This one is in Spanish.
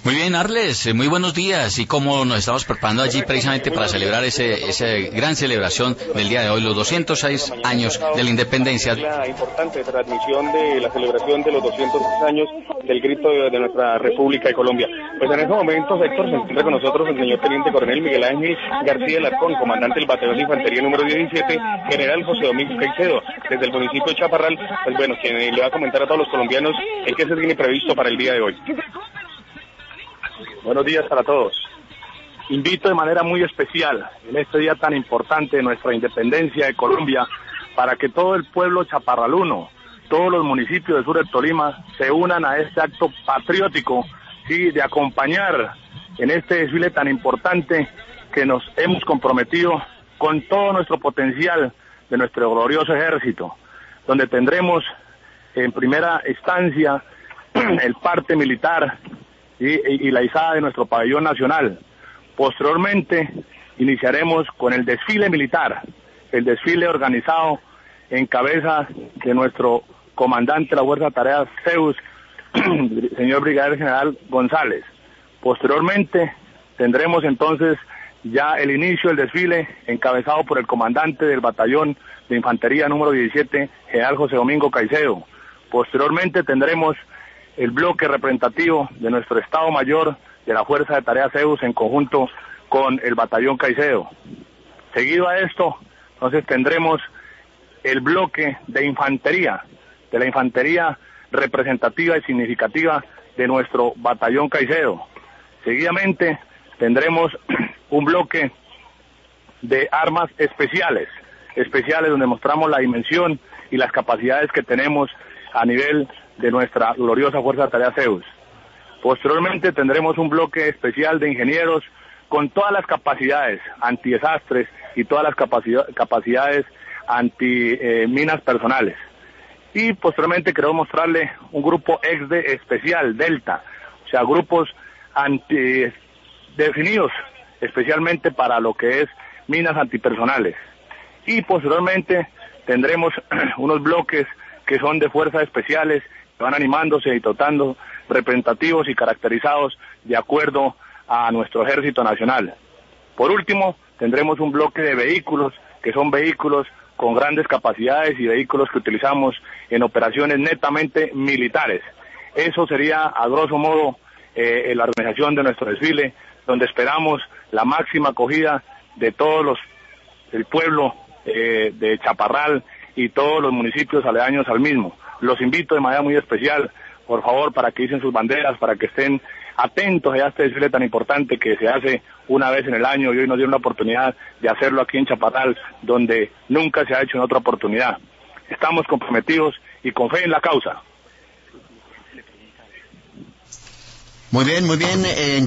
Muy bien, Arles, muy buenos días. Y cómo nos estamos preparando allí precisamente para celebrar esa gran celebración del día de hoy, los 206 años de la independencia. La importante transmisión de la celebración de los 206 años del grito de nuestra República de Colombia. Pues en estos momentos, Héctor, se encuentra con nosotros el señor Teniente Coronel Miguel Ángel García Alarcón, comandante del Batallón de Infantería número 17, General José Domingo Caicedo, desde el municipio de Chaparral, pues bueno, quien le va a comentar a todos los colombianos el que se tiene previsto para el día de hoy. Buenos días para todos. Invito de manera muy especial en este día tan importante de nuestra independencia de Colombia para que todo el pueblo chaparraluno, todos los municipios del sur de Tolima se unan a este acto patriótico, sí, de acompañar en este desfile tan importante que nos hemos comprometido con todo nuestro potencial de nuestro glorioso ejército, donde tendremos en primera instancia el parte militar y la izada de nuestro pabellón nacional. Posteriormente iniciaremos con el desfile militar, el desfile organizado en cabeza de nuestro comandante de la Fuerza de Tareas Zeus, señor Brigadier General González. Posteriormente tendremos entonces ya el inicio del desfile encabezado por el comandante del batallón de infantería número 17, General José Domingo Caicedo. Posteriormente tendremos el bloque representativo de nuestro Estado Mayor de la Fuerza de Tareas Zeus en conjunto con el batallón Caicedo. Seguido a esto, entonces tendremos el bloque de infantería, de la infantería representativa y significativa de nuestro batallón Caicedo. Seguidamente tendremos un bloque de armas especiales donde mostramos la dimensión y las capacidades que tenemos a nivel de nuestra gloriosa Fuerza de Tareas Zeus. Posteriormente tendremos un bloque especial de ingenieros con todas las capacidades antidesastres y todas las capacidades anti-minas personales. Y posteriormente queremos mostrarle un grupo EXDE especial, Delta, o sea, grupos definidos especialmente para lo que es minas antipersonales. Y posteriormente tendremos unos bloques que son de fuerzas especiales, que van animándose y dotando representativos y caracterizados de acuerdo a nuestro Ejército Nacional. Por último, tendremos un bloque de vehículos, que son vehículos con grandes capacidades y vehículos que utilizamos en operaciones netamente militares. Eso sería, a grosso modo, la organización de nuestro desfile, donde esperamos la máxima acogida de todos el pueblo de Chaparral y todos los municipios aledaños al mismo. Los invito de manera muy especial, por favor, para que icen sus banderas, para que estén atentos a este desfile tan importante que se hace una vez en el año y hoy nos dieron la oportunidad de hacerlo aquí en Chaparral, donde nunca se ha hecho en otra oportunidad. Estamos comprometidos y con fe en la causa. Muy bien, muy bien.